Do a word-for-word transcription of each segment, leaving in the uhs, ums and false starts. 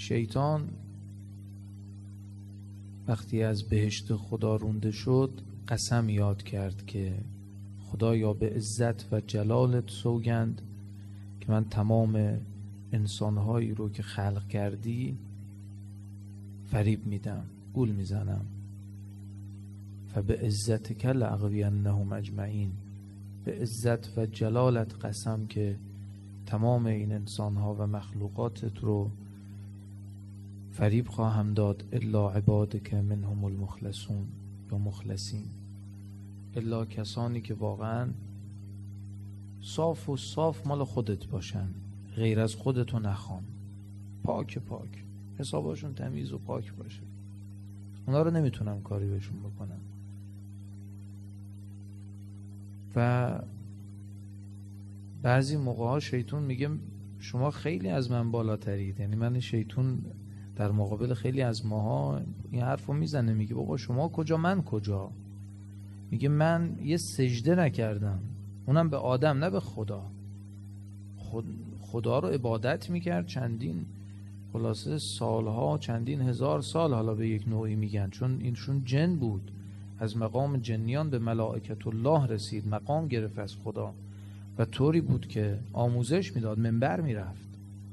شیطان وقتی از بهشت خدا رونده شد قسم یاد کرد که خدایا به عزت و جلالت سوگند که من تمام انسانهایی رو که خلق کردی فریب میدم، گول میزنم. فبه عزتک لأغوینهم اجمعین، به عزت و جلالت قسم که تمام این انسانها و مخلوقاتت رو فریب خواهم داد الا عبادک منهم المخلصون یا مخلصین، الا کسانی که واقعا صاف و صاف مال خودت باشن، غیر از خودتو نخوام، پاک پاک حساباشون تمیز و پاک باشه. اونا رو نمیتونم کاری بهشون بکنم. و بعضی موقع ها شیطان میگه شما خیلی از من بالاترید، یعنی من شیطان در مقابل خیلی از ماها این حرف رو میزنه، میگه بابا شما کجا من کجا. میگه من یه سجده نکردم، اونم به آدم نه به خدا. خود خدا رو عبادت میکرد چندین خلاصه سالها، چندین هزار سال، حالا به یک نوعی میگن چون اینشون جن بود، از مقام جنیان به ملائکت الله رسید، مقام گرفت از خدا و طوری بود که آموزش میداد، منبر میرفت،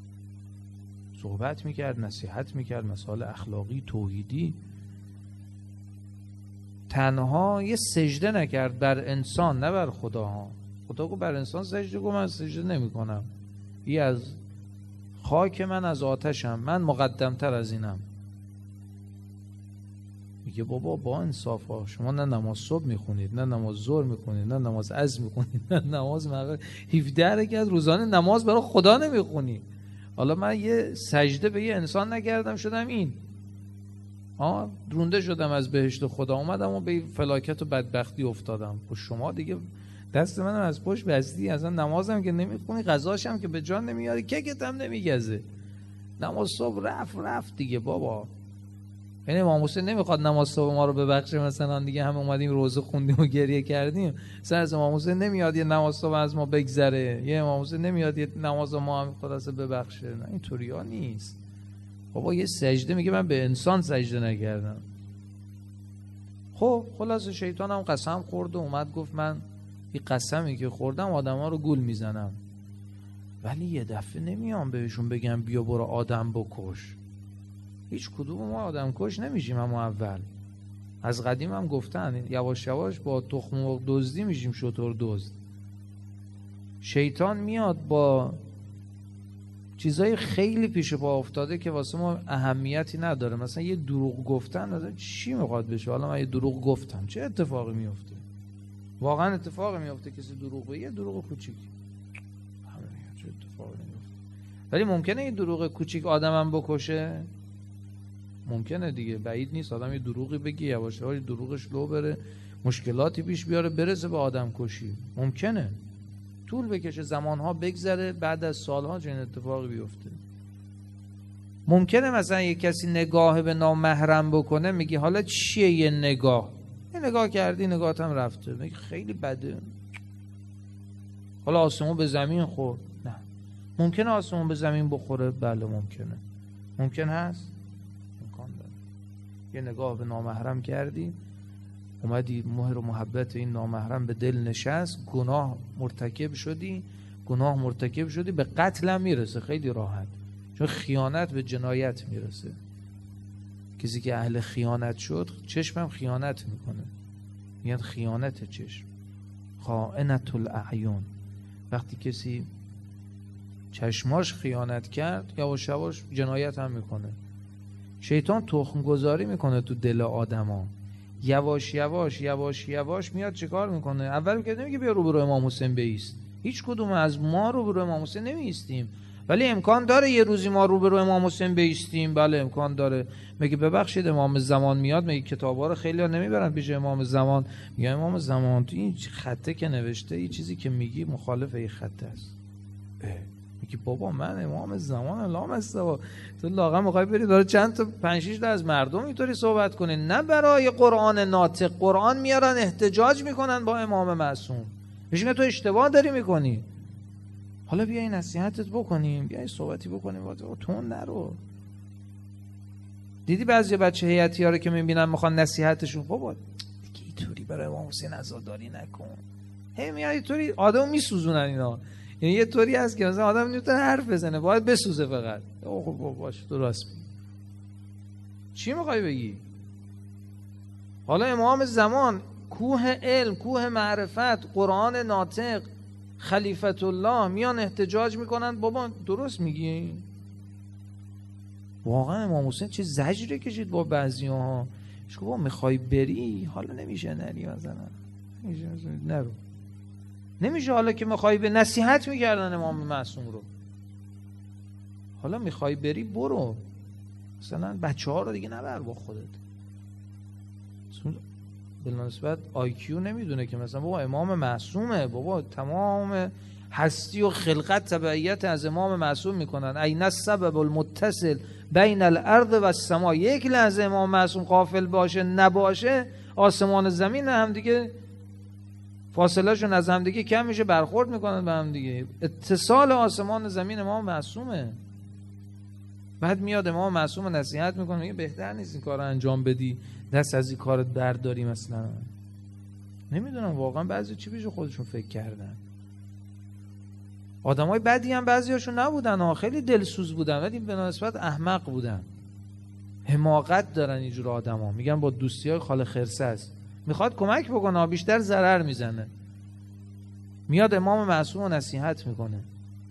صحبت میکرد، نصیحت میکرد، مسائل اخلاقی توحیدی. تنها یه سجده نکرد بر انسان نه بر خدا ها. خدا گفت بر انسان سجده کن، من سجده نمی کنم، ای از خاک من از آتشم، من مقدمتر از اینم. میگه بابا با انصاف ها، شما نه نماز صبح میخونید، نه نماز ظهر میخونید، نه نماز عصر میخونید، نه نماز مغرب، هفده رکعت روزانه نماز برای خدا نمیخونی. حالا من یه سجده به یه انسان نکردم شدم این ها رونده شدم از بهشت خدا، اومدم و به فلاکت و بدبختی افتادم. خب شما دیگه دست منم از پشت بستی، اصلا نمازم که نمیخونی، غذاشم که به جان نمیاری، ککت هم نمیگزه، نماز صبح رفت رفت دیگه بابا. یعنی امام حسین نمیخواد نماز صبح ما رو ببخشه، مثلا دیگه هم اومدیم روزه خوندیم و گریه کردیم، مثلا از امام حسین نمیاد یه نماز صبح از ما بگذره، یه امام حسین نمیاد یه نماز ما هم خلاصه ببخشه، نه اینطوریا نیست بابا. یه سجده میگه من به انسان سجده نکردم. خب خلاص شیطان هم قسم خورد و اومد گفت من این قسمی که خوردم آدم ها رو گول میزنم، ولی یه دفعه نمیام بهشون بگم بیا برو آدم بکش. هیچ کدوم ما آدم کش نمیشیم. اما اول از قدیم هم گفتن یواش یواش با تخم مرغ دزدی میشیم شتر دزد. شیطان میاد با چیزای خیلی پیش پا افتاده که واسه ما اهمیتی نداره، مثلا یه دروغ گفتن، چی میخواد بشه؟ حالا من یه دروغ گفتم چه اتفاقی میفته؟ واقعا اتفاقی میفته کسی دروغ بگه؟ یه دروغ کوچیک چه اتفاقی میفته. ولی ممکنه یه دروغ کوچیک آدمم بکشه؟ ممکنه دیگه، بعید نیست آدم یه دروغی بگه یواش یواش دروغش لو بره، مشکلاتی پیش بیاره، برسه به آدم کشی. ممکنه طول بکشه، زمانها بگذره، بعد از سالها چنین اتفاقی بیفته. ممکنه مثلا یه کسی نگاه به نامحرم بکنه، میگی حالا چیه یه نگاه؟ یه نگاه کردی نگاهت هم رفته، میگی خیلی بده، حالا آسمون به زمین خورد. نه ممکنه آسمون به زمین بخوره، بله ممکنه، ممکن هست، امکان داره. یه نگاه به نامحرم کردی، اومدی مهر و محبت این نامحرم به دل نشست، گناه مرتکب شدی، گناه مرتکب شدی به قتل هم میرسه خیلی راحت، چون خیانت به جنایت میرسه. کسی که اهل خیانت شد چشمم خیانت میکنه، میگن خیانت چشم، خائنة الاعین. وقتی کسی چشماش خیانت کرد یواش یواش جنایت هم میکنه. شیطان تخم گذاری میکنه تو دل آدما، یواش یواش یواش یواش میاد چیکار میکنه؟ اول که نمیگه بیا روبرو امام حسین بایست، هیچ کدوم از ما روبرو امام حسین نمیایستیم، ولی امکان داره یه روزی ما روبرو امام حسین بایستیم، بله امکان داره. میگه ببخشید امام زمان میاد، میگه کتابا رو خیلی‌ها نمیبرن پیش امام زمان، میگه امام زمان تو این خطه که نوشته یه چیزی که میگی مخالف این خطه است. میگه بابا من امام زمان لام استوا، تو لاغم میخوای بری داره چند تا پنج شش تا از مردم اینطوری صحبت کنه، نه برای قرآن ناطق. قرآن میارن احتجاج میکنن با امام معصوم، میگه تو اشتباه داری میکنی، حالا بیا این نصیحتت بکنیم، بیا این صحبتی بکنیم، تو نرو. دیدی بعضی بچه هیئتی‌ها رو که میبینن میخوان نصیحتشون، بابا دیگه اینطوری برای امام حسین عزاداری نکن، هی میاد اینطوری آدم میسوزونن اینا. یعنی یه طوری هست که مثلا آدم نمیتونه حرف بزنه، باید بسوزه فقط. خب باشه درست میگی. چی میخوای بگی؟ حالا امام زمان، کوه علم، کوه معرفت، قرآن ناطق، خلیفت الله میان احتجاج میکنن. بابا درست میگی؟ واقعا امام حسین چه زجری کشید با بعضی‌ها. ها بابا میخوای بری، حالا نمیشه نری مثلا، نمیشه نرو، نمیشه. حالا که میخوای به نصیحت میکردن امام معصوم رو، حالا میخوای بری برو، مثلا بچه ها رو دیگه نبر با خودت. بالنسبت آی کیو نمیدونه که مثلا بابا امام معصومه، بابا تمام هستی و خلقت تبعیت از امام معصوم میکنن. این السبب المتصل بین الارض و السما. یک لحظه امام معصوم غافل باشه نباشه، آسمان و زمین هم دیگه فاصله شون از هم دیگه کم میشه، برخورد میکنن به هم دیگه. اتصال آسمان و زمین امام معصومه. بعد میاد امام معصوم نصیحت میکنه، میگه بهتر نیست این کار رو انجام بدی، دست از این کارت برداری مثلا. نمیدونم واقعا بعضی چی پیش خودشون فکر کردن. آدمای بدی هم بعضیاشون نبودن ها، خیلی دلسوز بودن ولی به نسبت احمق بودن. حماقت دارن اینجور آدما، میگن با دوستیای خال خرسه است، میخواد کمک بکنه بیشتر ضرر میزنه. میاد امام معصوم رو نصیحت میکنه.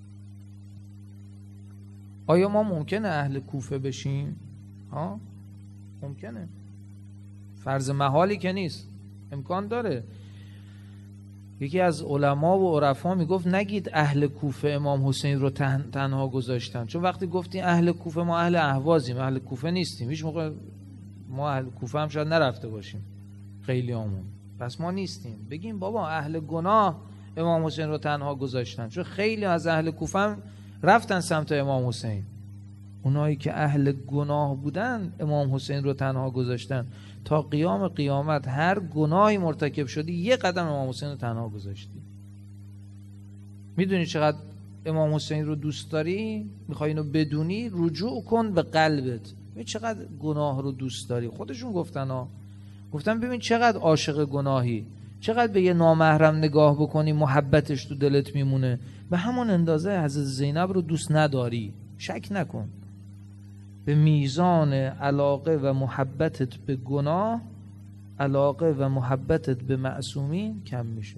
آیا ما ممکنه اهل کوفه بشیم؟ ها ممکنه، فرض محالی که نیست، امکان داره. یکی از علما و عرفا میگفت نگید اهل کوفه امام حسین رو تن، تنها گذاشتن، چون وقتی گفتین اهل کوفه ما اهل اهوازیم، اهل کوفه نیستیم. هیچ موقع ما اهل کوفه هم شاید نرفته باشیم خیلی همون، پس ما نیستیم. بگیم بابا اهل گناه امام حسین رو تنها گذاشتن، چون خیلی از اهل کوفه هم رفتن سمت امام حسین. اونایی که اهل گناه بودن امام حسین رو تنها گذاشتن. تا قیام قیامت هر گناهی مرتکب شدی یه قدم امام حسین رو تنها گذاشتی. میدونی چقدر امام حسین رو دوست داری؟ میخوای اینو بدونی؟ رجوع کن به قلبت. ببین چقدر گناه رو دوست داری. خودشون گفتن ها، گفتن ببین چقدر عاشق گناهی، چقدر به یه نامحرم نگاه بکنی محبتش تو دلت میمونه. به همون اندازه حضرت زینب رو دوست نداری. شک نکن به میزان علاقه و محبتت به گناه، علاقه و محبتت به معصومین کم میشه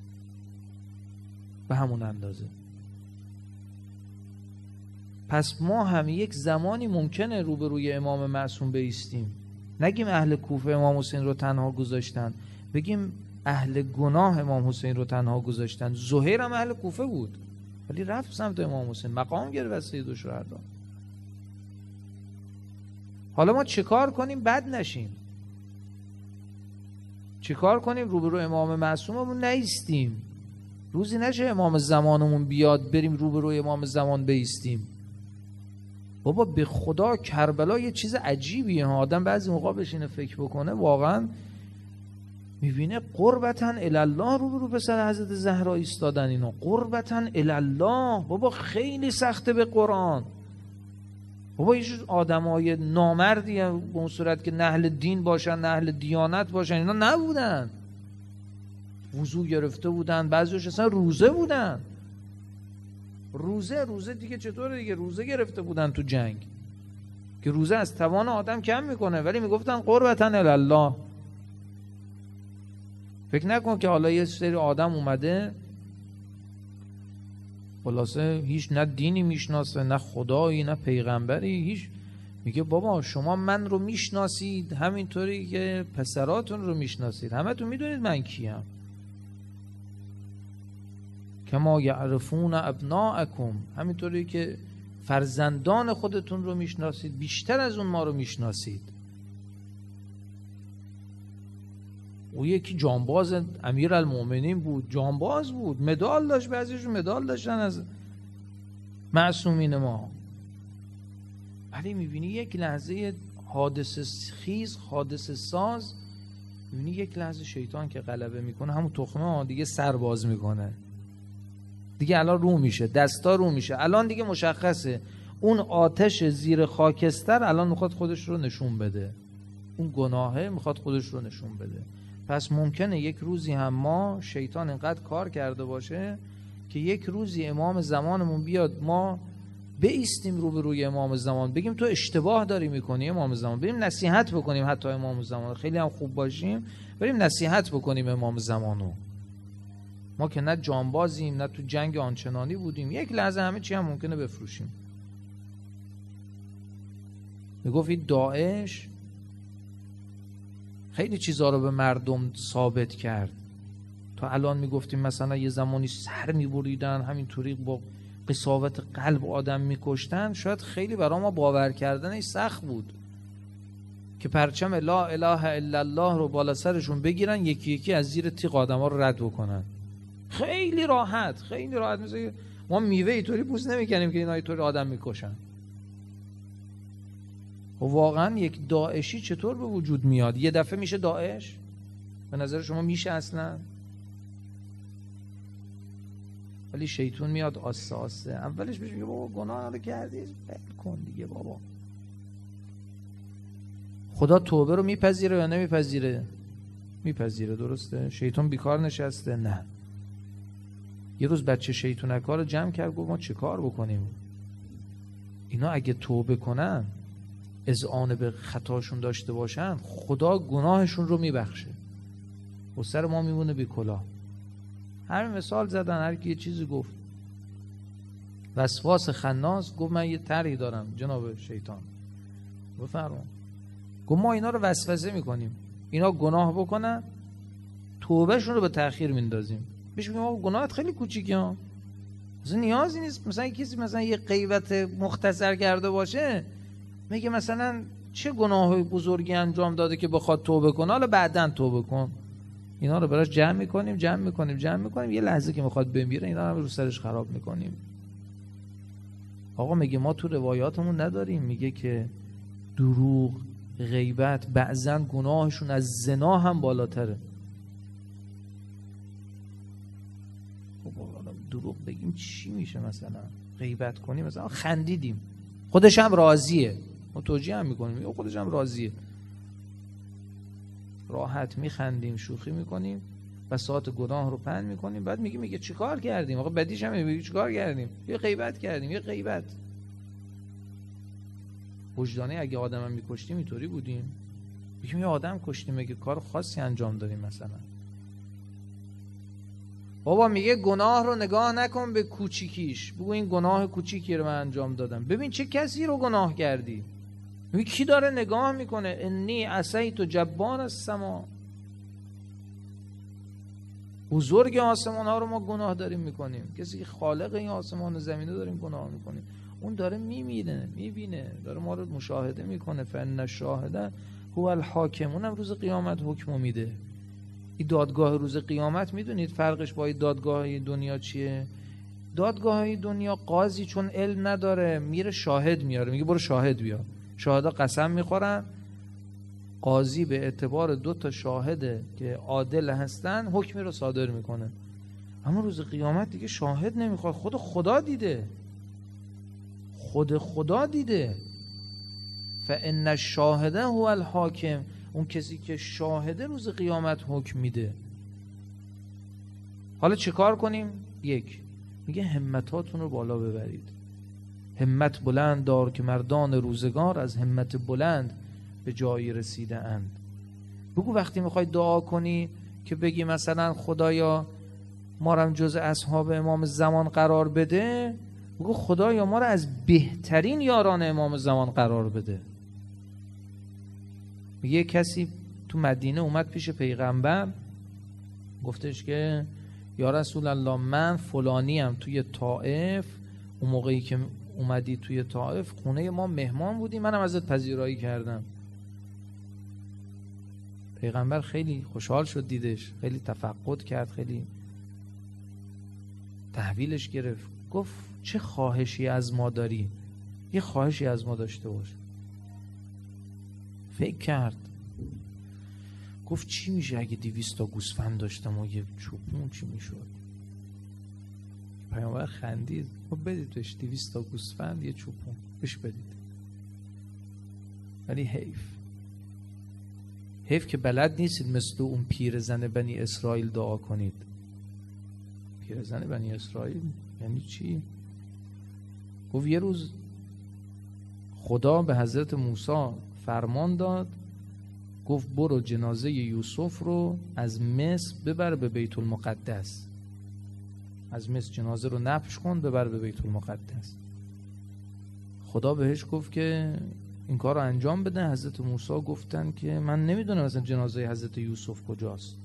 به همون اندازه. پس ما هم یک زمانی ممکنه روبروی امام معصوم بایستیم، نگیم اهل کوفه امام حسین رو تنها گذاشتن، بگیم اهل گناه امام حسین رو تنها گذاشتن. زهیر هم اهل کوفه بود ولی رفت سمت امام حسین، مقام گرفت از سید الشهدا. حالا ما چه کار کنیم بد نشیم؟ چه کار کنیم روبرو امام معصوممون نایستیم؟ روزی نشه امام زمانمون بیاد بریم روبرو امام زمان بایستیم. بابا به خدا کربلا یه چیز عجیبیه ها. آدم بعضی موقع بشینه فکر بکنه واقعا میبینه قربتاً الالله روبرو پسر حضرت زهرا ایستادن اینا. قربتاً الالله. بابا خیلی سخته به قرآن. بابا یه آدمای نامردی به اون صورت که نه اهل دین باشن نه اهل دیانت باشن اینا نبودن. وضو گرفته بودن، بعضیش اصلا روزه بودن. روزه روزه دیگه چطوره دیگه؟ روزه گرفته بودن تو جنگ که روزه از توان آدم کم میکنه، ولی میگفتن قربتاً الالله. فکر نکن که حالا یه سری آدم اومده خلاصه هیچ نه دینی میشناسه نه خدایی نه پیغمبری، هیچ، میگه بابا شما من رو میشناسید همینطوری که پسراتون رو میشناسید، همه تو میدونید من کیم. کما یعرفون ابناءکم، همینطوری که فرزندان خودتون رو میشناسید بیشتر از اون ما رو میشناسید. او یکی جانباز امیرالمومنین بود، جانباز بود، مدال داشت، بعضیشون مدال داشتن از معصومین ما. ولی میبینی یک لحظه حادثه خیز، حادثه ساز، میبینی یک لحظه شیطان که غلبه میکنه همون تخمه دیگه سرباز میکنه دیگه. الان رو میشه، دستا رو میشه، الان دیگه مشخصه اون آتش زیر خاکستر الان میخواد خودش رو نشون بده، اون گناهه میخواد خودش رو نشون بده. پس ممکنه یک روزی هم ما شیطان اینقدر کار کرده باشه که یک روزی امام زمانمون بیاد، ما بایستیم رو به روی امام زمان بگیم تو اشتباه داری میکنی امام زمان، بریم نصیحت بکنیم، حتی امام زمان خیلی هم خوب باشیم بریم نصیحت بکنیم امام زمانو. ما که نه جانبازیم نه تو جنگ آنچنانی بودیم، یک لحظه همه چی هم ممکنه بفروشیم. میگفت داعش خیلی چیزا رو به مردم ثابت کرد. تا الان میگفتیم مثلا یه زمانی سر میبریدن همینطوری با قساوت قلب آدم میکشتن، شاید خیلی برای ما باور کردنش سخت بود که پرچم لا اله الا الله رو بالا سرشون بگیرن یکی یکی از زیر تیغ آدما رو رد بکنن. خیلی راحت، خیلی راحت. مثلا ما میوه اینطوری پوست نمیکنیم که اینا اینطوری آدم میکشن. و واقعا یک داعشی چطور به وجود میاد؟ یه دفعه میشه داعش؟ به نظر شما میشه اصلا؟ ولی شیطان میاد آسته آسته، اولش بهش میگه بابا گناه رو کردی ول کن دیگه بابا. خدا توبه رو میپذیره یا نمیپذیره؟ میپذیره، درسته؟ شیطان بیکار نشسته؟ نه. یه روز بچه شیطونکا رو جمع کرد گفت ما چه کار بکنیم؟ اینا اگه توبه کنن، اذعان به خطاشون داشته باشن، خدا گناهشون رو میبخشه و سر ما میمونه بی کلاه. همین مثال زدن، هر کی یه چیزی گفت. وسواس خناس گفت من یه طرحی دارم جناب شیطان، بفرما. گفت ما اینا رو وسوسه میکنیم، اینا گناه بکنن توبهشون رو به تأخیر میندازیم. بهش میگم آقا گناهت خیلی کوچیکه ها، مثلا نیازی نیست مثلا کسی مثلا یه غیبت مختصر کرده باشه میگه مثلا چه گناه بزرگی انجام داده که بخواد توبه کنه، حالا بعداً توبه کن. اینا رو براش جمع میکنیم جمع میکنیم جمع میکنیم یه لحظه که میخواد بمیره اینا رو رو سرش خراب میکنیم. آقا میگه ما تو روایاتمون نداریم میگه که دروغ، غیبت بعضاً گناهشون از زنا هم بالاتره. دروغ بگیم چی میشه؟ مثلا غیبت کنیم، مثلا خندیدیم خودش هم راضیه، ما توجیه هم میکنیم خودش هم راضیه، راحت میخندیم شوخی میکنیم بساط گناه رو پهن میکنیم، بعد میگیم میگه چیکار کردیم؟ آقا بدیش هم میگه چیکار کردیم؟ یه غیبت کردیم، یه غیبت. وجدانه اگه آدمم میکشتیم اینطوری بودیم؟ میگیم یه آدم کشتیم، میگه کار خاصی انجام دادیم مثلا. بابا میگه گناه رو نگاه نکن به کوچیکیش، بگو این گناه کوچیکی رو من انجام دادم، ببین چه کسی رو گناه کردی. میگه کی داره نگاه میکنه؟ انی عصیت جبار السما، بزرگ آسمان ها رو ما گناه داریم میکنیم، کسی که خالق این آسمان و زمین رو داریم گناه میکنیم. اون داره میبینه میبینه داره ما رو مشاهده میکنه. فان الشاهد هو الحاکم، اونم روز قیامت حکم میده. این دادگاه روز قیامت میدونید فرقش با این دادگاه دنیا چیه؟ دادگاه دنیا قاضی چون علم نداره میره شاهد میاره، میگه برو شاهد بیار، شاهدا قسم میخورن، قاضی به اعتبار دو تا شاهده که عادل هستن حکمی رو صادر میکنه. اما روز قیامت دیگه شاهد نمیخواد، خود خدا دیده، خود خدا دیده. فان الشاهد هو الحاکم، اون کسی که شاهده روز قیامت حکم میده. حالا چه کار کنیم؟ یک، میگه همتاتون رو بالا ببرید، همت بلند دار که مردان روزگار از همت بلند به جایی رسیده اند. بگو وقتی میخوای دعا کنی که بگی مثلا خدایا ما رو جز اصحاب امام زمان قرار بده، بگو خدایا ما رو از بهترین یاران امام زمان قرار بده. یه کسی تو مدینه اومد پیش پیغمبر گفتش که یا رسول الله من فلانی ام توی طائف، اون موقعی که اومدی توی طائف خونه ما مهمان بودی، منم ازت پذیرایی کردم. پیغمبر خیلی خوشحال شد دیدش، خیلی تفقد کرد، خیلی تحویلش گرفت، گفت چه خواهشی از ما داری؟ یه خواهشی از ما داشته باش. فکر کرد گفت چی میشه اگه دویست تا گوسفند داشتم و یه چوپون چی میشد؟ پیامبر خندید، خب بدید بهش دویست تا گوسفند یه چوپون بهش بدید. ولی حیف حیف که بلد نیستید مثل اون پیرزن بنی اسرائیل دعا کنید. پیرزن بنی اسرائیل یعنی چی؟ گفت یه روز خدا به حضرت موسی فرمان داد، گفت برو جنازه یوسف رو از مصر ببر به بیت المقدس، از مصر جنازه رو نپش کن ببر به بیت المقدس. خدا بهش گفت که این کار رو انجام بده. حضرت موسی گفتن که من نمیدونم اصلا جنازه حضرت یوسف کجاست.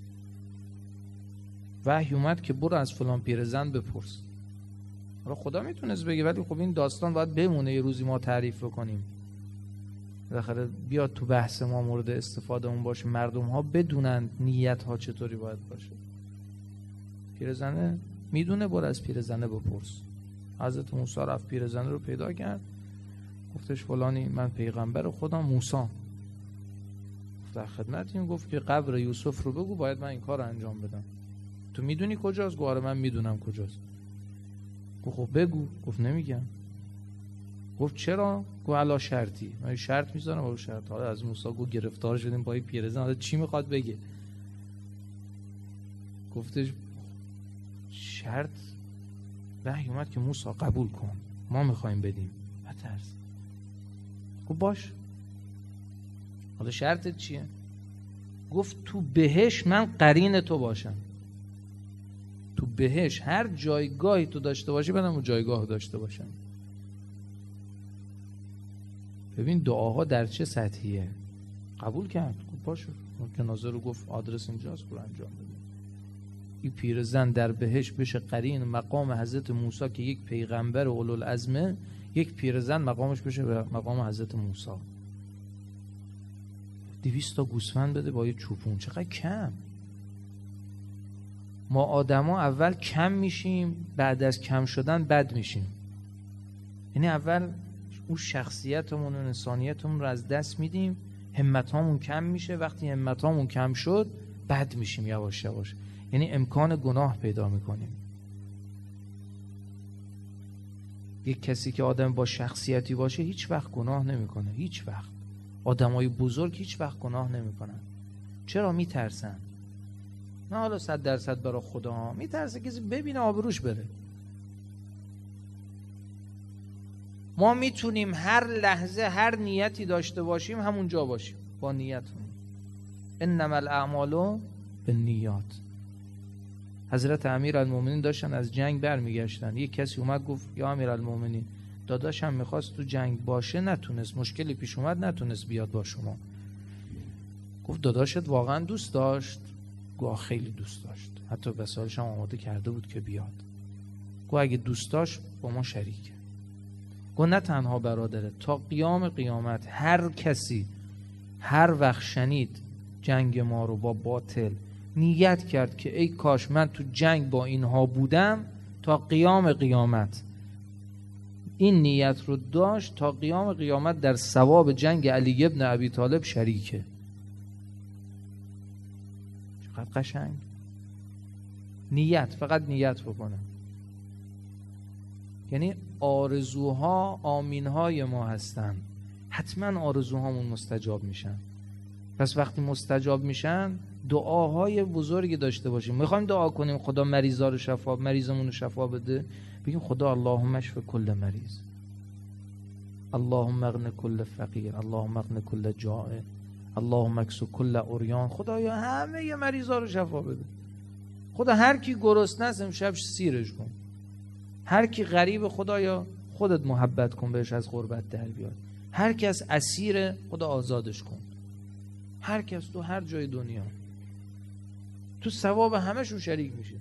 وحی اومد که برو از فلان پیرزن بپرس. حالا خدا میتونست بگه، ولی خب این داستان باید بمونه، یه روزی ما تعریف بکنیم، بالاخره بیاد تو بحث ما مورد استفاده اون باشه، مردم ها بدونن نیت ها چطوری باید باشه. پیرزنه میدونه، برو از پیرزنه بپرس. حضرت موسی رفت پیرزنه رو پیدا کرد، گفتش فلانی من پیغمبر خدا موسی، گفت در خدمتیم. گفت که قبر یوسف رو بگو، باید من این کار رو انجام بدم. تو میدونی کجاست؟ گفت آره من میدونم کجاست. گفت خب بگو. گفت نمیگم. گفت چرا؟ گفت علا شرطی، من شرط میذارم. با شرط. حالا از موسی گفت گرفتار شدیم با این پیرزن، حالا چی میخواد بگه؟ گفتش شرط وحی اومد که موسی قبول کن، ما میخوایم بدیم، نترس. گفت باش. حالا شرطت چیه؟ گفت تو بهش من قرین تو باشم. تو بهش هر جایگاهی تو داشته باشی بدم اون جایگاه داشته باشم. ببین دعاها در چه سطحیه. قبول کرد. گفت باشه. جنازه رو گفت آدرس اینجاست، برو انجام بده. این پیرزن در بهش بشه قرین مقام حضرت موسی که یک پیغمبر اولوالعزمه، یک پیرزن مقامش بشه به مقام حضرت موسی. دویست تا گوسفند بده با یه چوپون، چقدر کم. ما آدما اول کم میشیم، بعد از کم شدن بد میشیم. یعنی اول اون شخصیتمون و انسانیتمون رو از دست میدیم، همتامون کم میشه. وقتی همتامون کم شد بد میشیم یواش یواش، یعنی امکان گناه پیدا میکنیم. یک کسی که آدم با شخصیتی باشه هیچ وقت گناه نمیکنه، هیچ وقت. آدمای بزرگ هیچ وقت گناه نمیکنن. چرا؟ میترسن. نه حالا صد درصد برای خدا، میترسه کسی ببینه آبروش بره. ما میتونیم هر لحظه هر نیتی داشته باشیم همونجا باشیم با نیتمون. انما الاعمال بالنیات. حضرت امیرالمومنین داشتن از جنگ برمیگشتن، یک کسی اومد گفت یا امیرالمومنین داداشم میخواست تو جنگ باشه، نتونست، مشکلی پیش اومد نتونست بیاد با شما. گفت داداشت واقعا دوست داشت؟ گفت خیلی دوست داشت، حتی وسایلش هم آماده کرده بود که بیاد. گفت اگه دوست داشت با ما شریکه. گفت نه تنها برادره، تا قیام قیامت هر کسی هر وقت شنید جنگ ما رو با باطل نیت کرد که ای کاش من تو جنگ با اینها بودم، تا قیام قیامت این نیت رو داشت، تا قیام قیامت در ثواب جنگ علی ابن ابی طالب شریکه. چقدر قشنگ. نیت، فقط نیت بکنه. یعنی آرزوها آمینهای ما هستن، حتما آرزوهامون مستجاب میشن. پس وقتی مستجاب میشن دعاهای بزرگی داشته باشیم. میخوایم دعا کنیم خدا مریضا رو شفا، مریضمون رو شفا بده، بگیم خدا اللهم اشف کل مریض، اللهم اغن کل فقیر، اللهم اغن کل جائع، اللهم اکسو کل عریان. خدایا همه مریضا رو شفا بده. خدا هر کی گرسنه است امشب سیرش کن، هر کی غریب خدایا خودت محبت کن بهش، از غربت در بیاد. هر کس اسیر خدا آزادش کن، هر کس تو هر جای دنیا، تو ثواب همشون شریک میشه.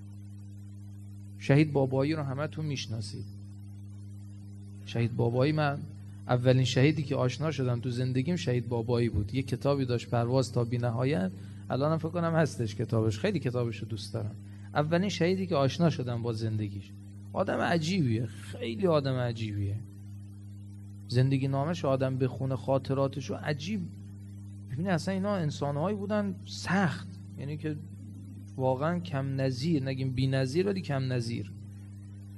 شهید بابایی رو همه تو میشناسید. شهید بابایی، من اولین شهیدی که آشنا شدم تو زندگیم شهید بابایی بود. یه کتابی داشت پرواز تا بی نهایت، الانم فکر کنم هستش کتابش، خیلی کتابش رو دوست دارم. اولین شهیدی که آشنا شدم با زندگیش. آدم عجیبیه، خیلی آدم عجیبیه. زندگی نامش آدم بخونه، خاطراتشو عجیب. ببینید اصلا اینا انسانهایی بودن سخت، یعنی که واقعا کم نظیر، نگیم بی نظیر ولی کم نظیر.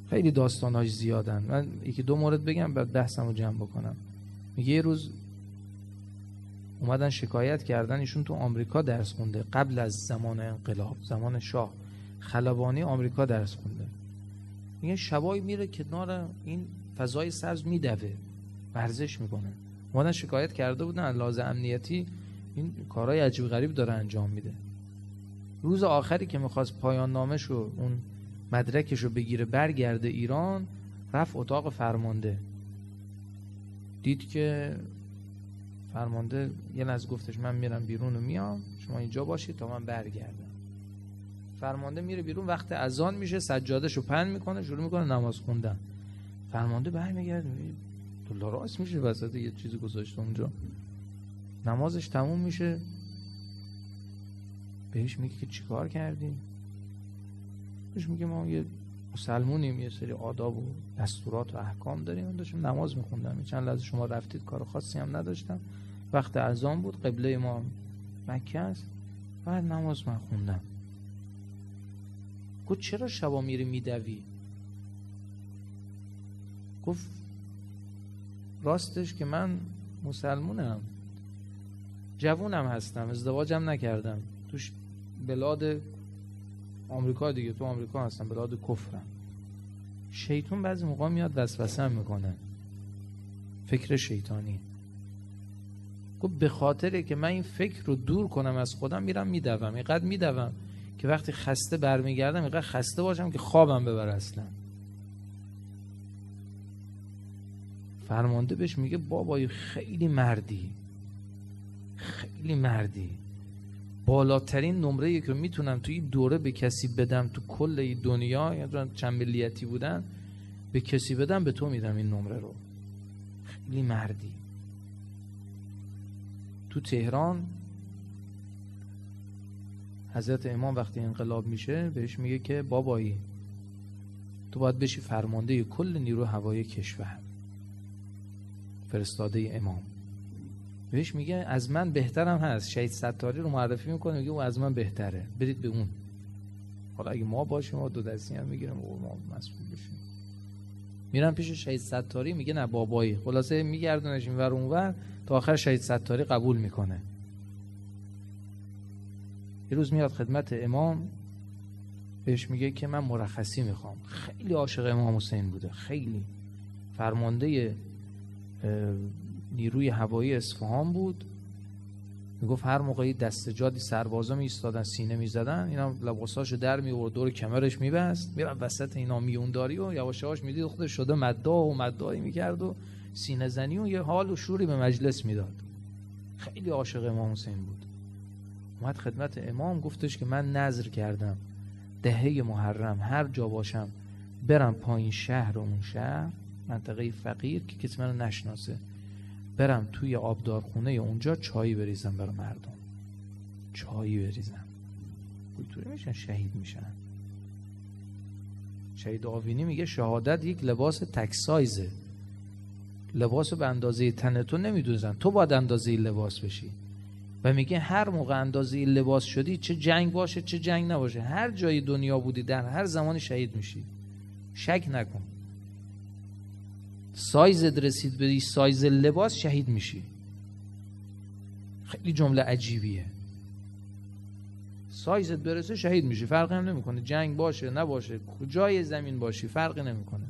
خیلی داستاناش زیادن. من یکی دو مورد بگم بعد بحثمو جمع بکنم. میگه یه روز اومدن شکایت کردن ایشون تو آمریکا درس خونده، قبل از زمان انقلاب، زمان شاه خلبانی آمریکا درس خونده. میگه شبایی میره کنار این فضای سبز میدوه، ورزش میکنه. اومدن شکایت کرده بودن لحاظ امنیتی این کارهای عجیب غریب داره انجام میده. روز آخری که میخواست پایان نامه‌شو اون مدرکشو بگیره برگرده ایران، رفت اتاق فرمانده، دید که فرمانده یه لحظه گفتش من میرم بیرون و میام، شما اینجا باشید تا من برگردم. فرمانده میره بیرون، وقت اذان میشه سجادهشو پهن میکنه، شروع میکنه نماز خوندن. فرمانده برمیگرده تو راست میشه وسط یه چیزی گذاشته اونجا. نمازش تموم میشه، بهش میگه که چیکار کردی؟ بهش میگه ما یه مسلمونیم، یه سری آداب و دستورات و احکام داریم، من داشتم نماز میخوندم، چند لحظه شما رفتید، کار خاصی هم نداشتم، وقت اذان بود، قبله ما مکه است، بعد نماز من خوندم. گفت چرا شبا میری میدوی؟ گفت راستش که من مسلمونم، جوونم هستم، ازدواجم نکردم، توش بلاد آمریکا دیگه، تو آمریکا هستم، بلاد کفرم. شیطان بعضی موقع میاد وسوسه هم میکنه، فکر شیطانی. گفت به خاطره که من این فکر رو دور کنم از خودم میرم میدوم، اینقدر میدوم که وقتی خسته برمیگردم اینقدر خسته باشم که خوابم ببره اصلا. فرمانده بهش میگه بابای خیلی مردی، خیلی مردی، بالاترین نمره که میتونم توی این دوره به کسی بدم تو کل این دنیا، یعنی چند ملیتی بودن، به کسی بدم به تو میدم این نمره رو، خیلی مردی. تو تهران حضرت امام وقتی انقلاب میشه بهش میگه که بابایی تو باید بشی فرمانده کل نیرو هوایی کشور، فرستاده امام. بهش میگه از من بهترم هست، شهید ستاری رو معرفی میکنه، میگه او از من بهتره، برید به اون. حالا اگه ما باشیم ما دو دستی هم میگیریم و ما مسئول بشیم. میرم پیش شهید ستاری، میگه نه بابایی. خلاصه میگردونش اینور اونور تا آخر شهید ستاری قبول میکنه. یه روز میاد خدمت امام، بهش میگه که من مرخصی میخوام. خیلی عاشق امام حسین بوده، خیلی فرمانده نیروی هوایی اصفهان بود. میگفت هر موقعی دستجادی سربازا میایستادن سینه میزدن، اینا لباساشو در میورد دور کمرش میبست، میرفت وسط اینا میونداری و یواش یواش میدید خودش شده مداح و مداحی میکرد و سینه زنی و یه حال و شوری به مجلس میداد. خیلی عاشق امام حسین بود. اومد خدمت امام، گفتش که من نذر کردم دهه محرم هر جا باشم برم پایین شهر و اون شهر، منطقه فقیر که کسی منو نشناسه، برم توی آبدارخونه اونجا چایی بریزم برای مردم، چایی بریزم. اینطوری میشن شهید میشن. شهید آوینی میگه شهادت یک لباس تک سایزه، لباسو به اندازه تن تو نمیدوزن، تو باید اندازه لباس بشی. و میگه هر موقع اندازه لباس شدی، چه جنگ باشه چه جنگ نباشه، هر جای دنیا بودی در هر زمانی شهید میشی، شک نکن. سایزت رسید به سایز لباس شهید میشی. خیلی جمله عجیبیه. سایزت برسه شهید میشی، فرقی هم نمیکنه جنگ باشه نباشه، کجای زمین باشی فرقی نمیکنه.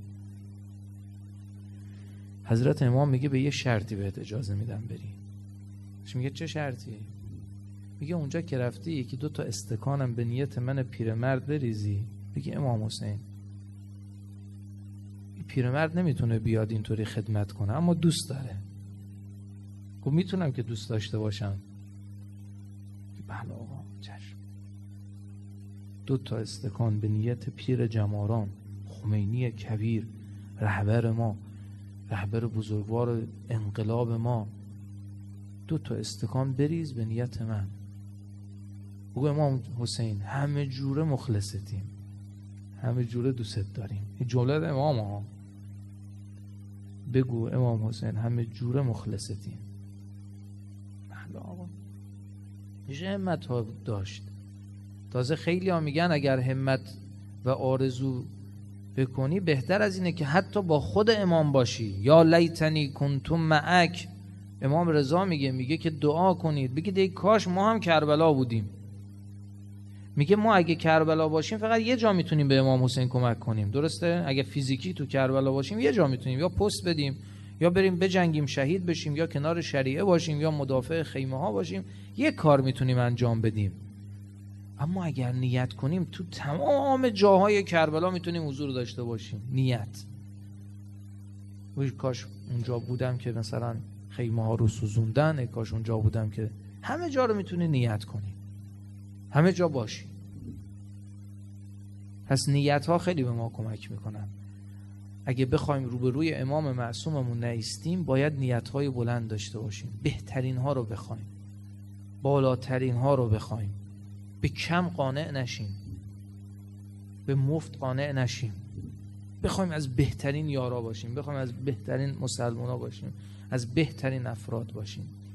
حضرت امام میگه به یه شرطی بهت اجازه میدم بری. میگه چه شرطی؟ میگه اونجا که رفتی یکی دو تا استکانم به نیت من پیرمرد بریزی، بگی امام حسین پیرمرد نمیتونه بیاد اینطوری خدمت کنه اما دوست داره. خب میتونم که دوست داشته باشم. بله آقا چشم. دو تا استکان به نیت پیر جماران خمینی کبیر، رهبر ما، رهبر بزرگوار انقلاب ما، دو تا استکان بریز به نیت من. بگو امام حسین همه جوره مخلصتیم، همه جوره دوست داریم. این جمله امام ها. بگو امام حسین همه جوره مخلصتیم. بله آقا. میشه همت ها داشت. تازه خیلی ها میگن اگر همت و آرزو بکنی بهتر از اینه که حتی با خود امام باشی. یا لیتنی کنتم معک. امام رضا میگه میگه که دعا کنید، بگید ای کاش ما هم کربلا بودیم. میگه ما اگه کربلا باشیم فقط یه جا میتونیم به امام حسین کمک کنیم، درسته؟ اگه فیزیکی تو کربلا باشیم یه جا میتونیم یا پست بدیم یا بریم بجنگیم شهید بشیم یا کنار شریعه باشیم یا مدافع خیمه ها باشیم، یه کار میتونیم انجام بدیم. اما اگر نیت کنیم تو تمام جاهای کربلا میتونیم حضور داشته باشیم. نیت. وای کاش اونجا بودم که مثلا خیمه ها رو سوزوندن، ای کاش اونجا بودم که همه جا رو میتونی نیت کنی، همه جا باشی. پس نیت ها خیلی به ما کمک میکنن. اگه بخوایم روبروی امام معصوممون نایستیم باید نیت های بلند داشته باشیم، بهترین ها رو بخوایم، بالاترین ها رو بخوایم، به کم قانع نشیم، به مفت قانع نشیم، بخوایم از بهترین یارا باشیم، بخوایم از بهترین مسلمان ها باشیم، از بهترین افراد باشیم.